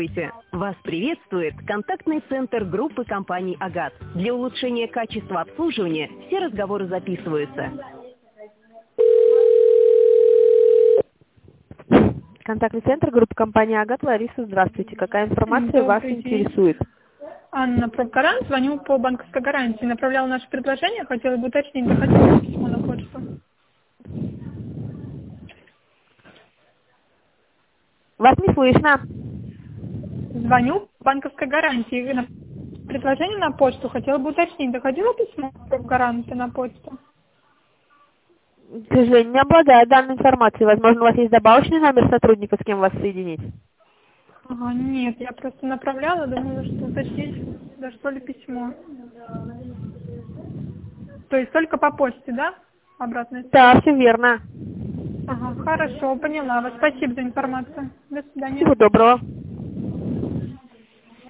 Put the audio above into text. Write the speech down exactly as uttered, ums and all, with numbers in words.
Здравствуйте! Вас приветствует контактный центр группы компаний «Агат». Для улучшения качества обслуживания все разговоры записываются. Контактный центр группы компании «Агат». Лариса, здравствуйте. Какая информация Добрый вас день. интересует? Анна, профгарант, звоню по банковской гарантии. Направляла наше предложение, хотела бы уточнить, доходило письмо на почту. Вас не слышно. Звоню по банковской гарантии. Вы на- Предложение на почту, хотела бы уточнить, доходило письмо профгаранта на почту? К сожалению, не обладаю данной информацией. Возможно, у вас есть добавочный номер сотрудника, с кем вас соединить? Ага, нет, я просто направляла, думала, что уточнить, дошло ли письмо. То есть только по почте, да? Обратная связь? Да, все верно. Ага, хорошо, поняла вас. Спасибо за информацию. До свидания. Всего доброго.